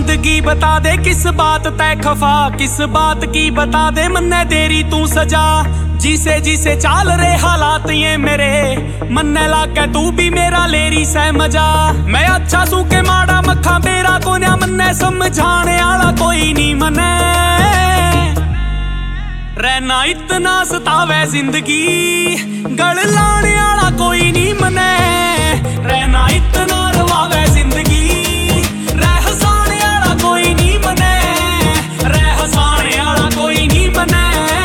जिंदगी बता दे किस बात तै खफा, किस बात की बता दे मन्ने तेरी तू सजा। जिसे जिसे चाल रे हालात ये मेरे मन्ने लाके तू भी मेरा लेरी सह मजा। मैं अच्छा सू के माड़ा मखा मेरा कोन्या मन्ने समझाने आला कोई नहीं मने। रहना इतना सतावे जिंदगी गल लाने आला कोई नहीं मने। रहना इतना रवावे जिंदगी रह हसाने आला कोई नहीं मने। रह हसाने आला कोई नहीं मने।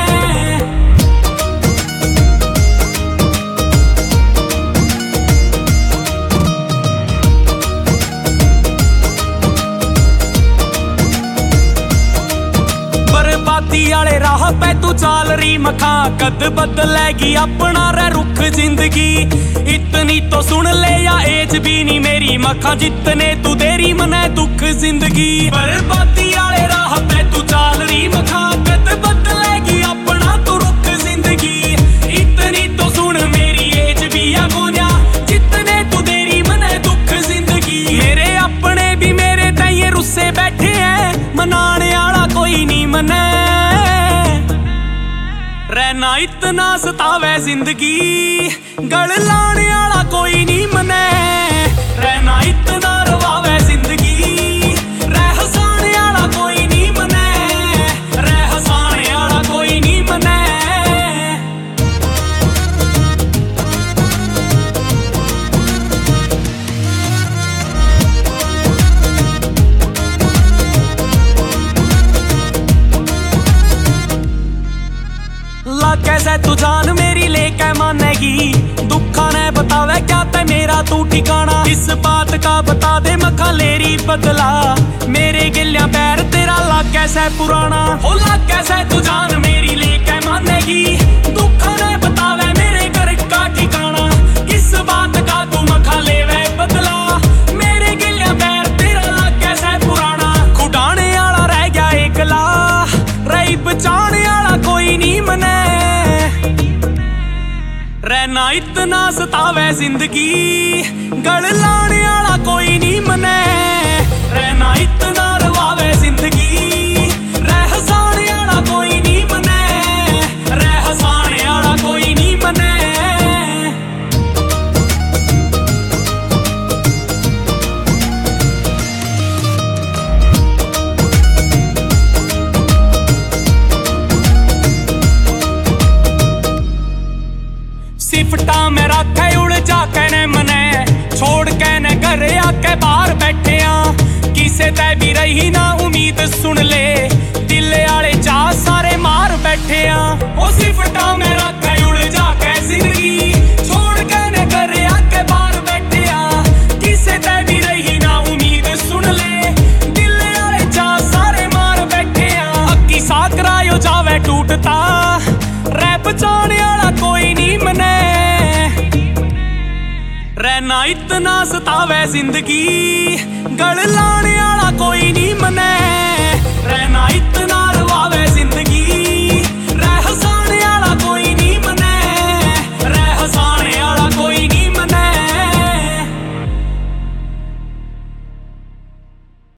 बर्बादी आले राह पे तू चाल रही मखा, कद बदलेगी अपना रे रुख जिंदगी। इतनी तो सुन ले या एज भी नहीं मेरी मखा, जितने तू देरी मने दुख जिंदगी। बर्बादी आले राह पे तू चाल रही मखा, कद बदलेगी अपना तू रुख जिंदगी। इतनी तो सुन मेरी एज भी या गोन्या, जितने तू देरी मने दुख जिंदगी। मेरे अपने भी मेरे ताइये रुस्से बैठे हैं, मनाने आला कोई नहीं मने। रहना इतना सतावे जिंदगी गल लाने आला कोई नहीं मने। रहना इतना रवावे जिंदगी रह हसाने आला कोई नहीं मने। रह हसाने आला कोई नहीं मने। कैसे तू जान मेरी लेके मानेगी, दुखा ने बतावे क्या ते मेरा तू ठिकाना। इस बात का बता दे मखा लेरी बदला, मेरे गिलिया पैर तेरा लाग कैसे पुराना। हो लाग कैसे तू जान मेरी लेके मानेगी, दुखा ने बतावे मेरे घर का ठिकाना। इस बात का तू मखा लेवे बदला, मेरे गिलिया पैर तेरा लाग कैसे पुराना। खुटाने आला रह गया एकला, रही बचाने आला कोई नहीं मने। रहना इतना सतावे जिंदगी गल लाने आला कोई नहीं मने। रहना इतना रवावे जिंदगी रह हसाने आला कोई नहीं मने। रह हसाने आला कोई नहीं मने। सिफटा में रखे उलझा कहने मने, छोड़ कहने घरे आके बाहर बैठे आ। किसे ते भी रही ना उम्मीद सुन ले, दिल आले चाह सारे मार बैठे आ। ओ सिफटा में रखे उलझा के जिंदगी, छोड़ कहने घरे आके बाहर बैठे आ। किसे ते भी रही ना उम्मीद सुन ले, दिल आले चाह सारे मार बैठे आ। अक्की साकरायो जावे टूटता, रह बचाने आला कोई नहीं मने। रहना इतना सतावे जिंदगी गल लाने आला कोई